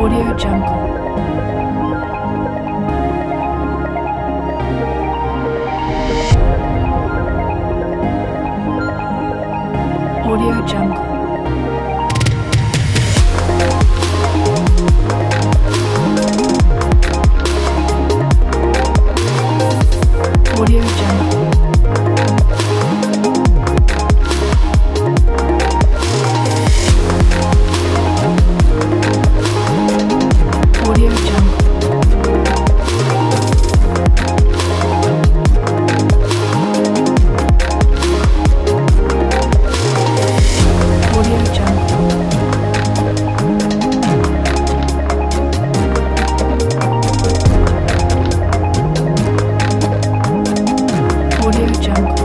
Audio Jungle. Audio Jungle. Audio Jungle. Audio Jungle. Audio Jungle. Audio Jungle.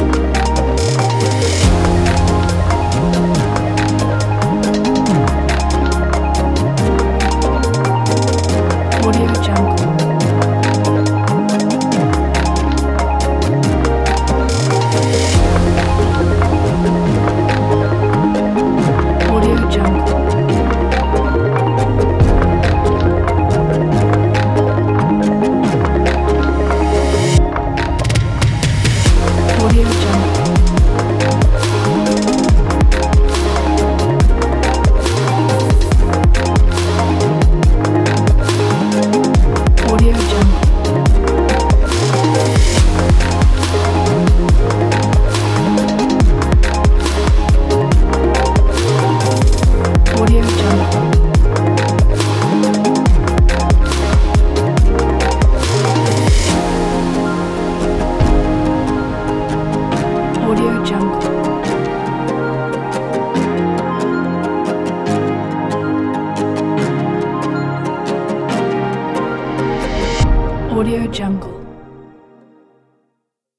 Audio Jungle. Audio Jungle. Audio Jungle. Audio Jungle. Audio Jungle. Audio Jungle. Audio Jungle.